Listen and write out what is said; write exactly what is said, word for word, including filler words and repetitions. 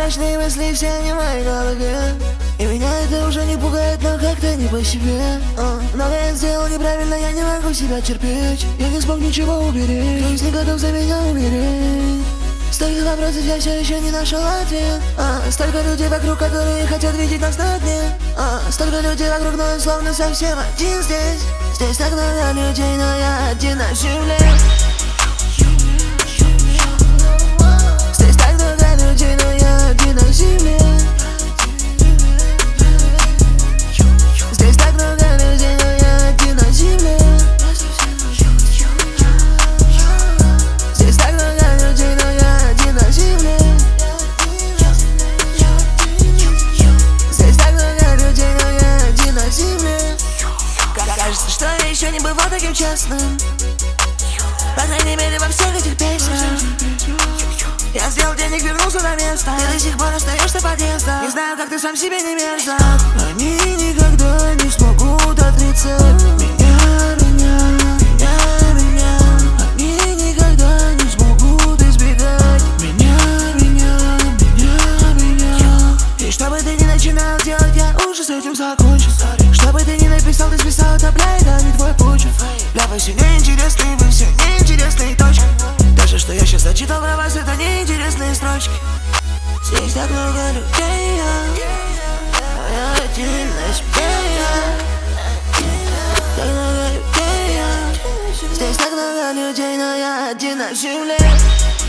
Беспомощные мысли все не в моей голове, и меня это уже не пугает, но как-то не по себе. uh. Много я сделал неправильно, я не могу себя терпеть. Я не смог ничего уберечь, но не готов за меня умереть. Столько вопросов, я все еще не нашел ответ. а, Столько людей вокруг, которые хотят видеть нас на дне. а, Столько людей вокруг, но я словно совсем один здесь. Здесь так много людей, но я один на земле. Здесь так много людей, но я один на земле. Здесь так много людей, но я один на земле. Здесь так много людей, но я один на земле. Здесь так много людей, но я один на земле. Кажется, что я еще не бывал таким честным, по крайней мере во всех этих песнях. Я сделал денег, вернулся на место. Ты до сих пор остаешься подъездом. Не знаю, как ты сам себе не мерзок. Они никогда не смогут отрицать меня, меня, меня, меня. Они никогда не смогут избегать меня, меня, меня, меня. И что бы ты ни начинал делать, я уже с этим закончил. Что бы ты ни написал, ты списал, это, бля, это не твой почерк. Бля, вы все неинтересные, вы все неинтересные, точка. Даже что я сейчас зачитал про вас, это неинтересные строчки. Здесь так много людей, я, я один на себе, я. Так много людей, я. Здесь так много людей, но я один на земле.